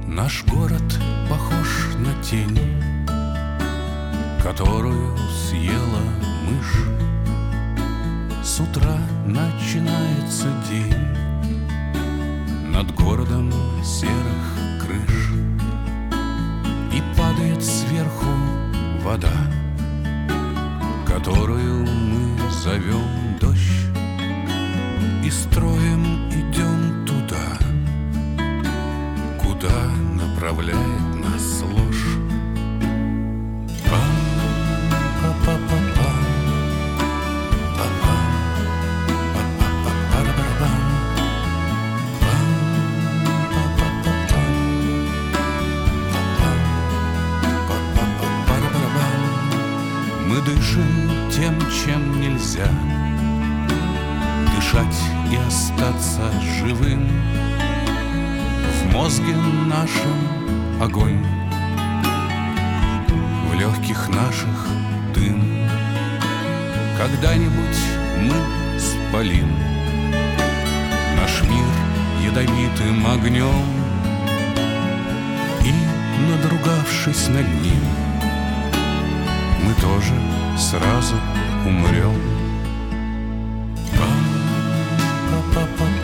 Наш город похож на тень, которую съела мышь. С утра начинается день над городом серых крыш, и падает сверху вода, которую мы зовем дождь, и строем идем туда, куда направляет нас ложь. Мы дышим тем, чем нельзя дышать и остаться живым. В мозге нашем огонь, в легких наших дым. Когда-нибудь мы спалим наш мир ядовитым огнем, и, надругавшись над ним, мы тоже сразу умрем. Па-па-па-па.